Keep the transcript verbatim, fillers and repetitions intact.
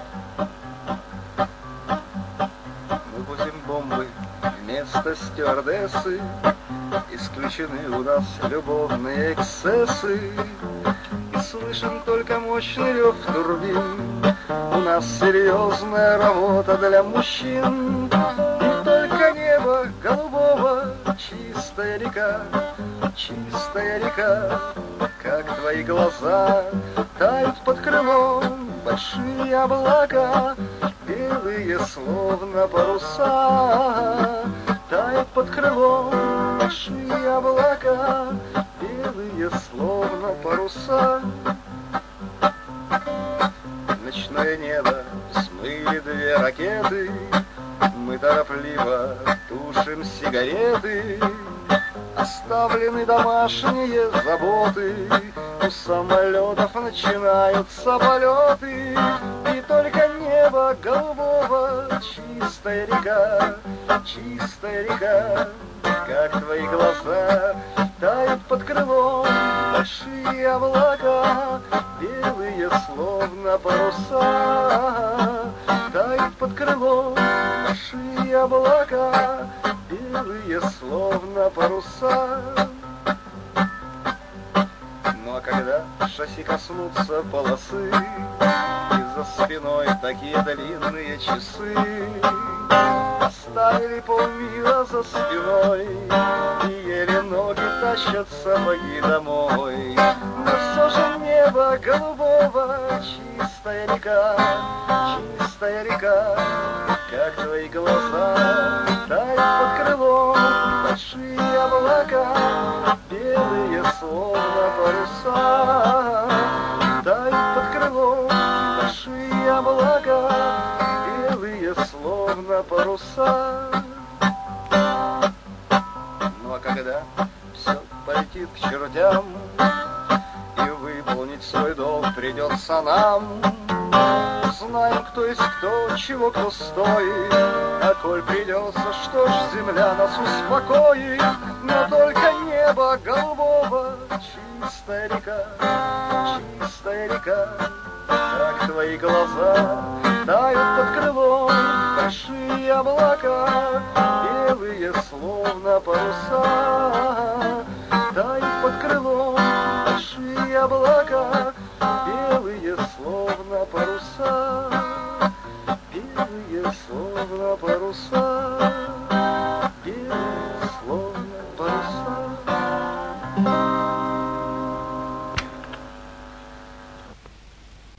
Мы будем бомбы вместо стюардессы, исключены у нас любовные эксцессы, и слышим только мощный рев турбин. У нас серьезная работа для мужчин, и только небо голубого, чистая река, чистая река. Как твои глаза тают под крылом большие облака, белые словно паруса. Тают под крылом большие облака, белые словно паруса. Ночное небо смыли две ракеты, мы торопливо тушим сигареты. Оставлены домашние заботы, у самолетов начинаются полеты, и только небо голубого, чистая река, чистая река. Как твои глаза тают под крылом большие облака, белые словно паруса. Тают под крылом большие облака, белые словно паруса. Ну а когда шасси коснутся полосы, и за спиной такие длинные часы, оставили полмира за спиной, и еле ноги тащат сапоги домой. Но все же небо голубого, чистая река, чистая река. Как твои глаза тают под крылом большие облака, белые словно паруса. Тают под крылом большие облака, белые словно паруса. Ну а когда все полетит к чертям, и выполнить свой долг придется нам, знаем, кто есть кто, чего кто стоит. А коль придется, что ж, земля нас успокоит. Но только небо голубого, чистая река, чистая река. Как твои глаза тают под крылом большие облака, белые словно паруса. Тают под крылом большие облака,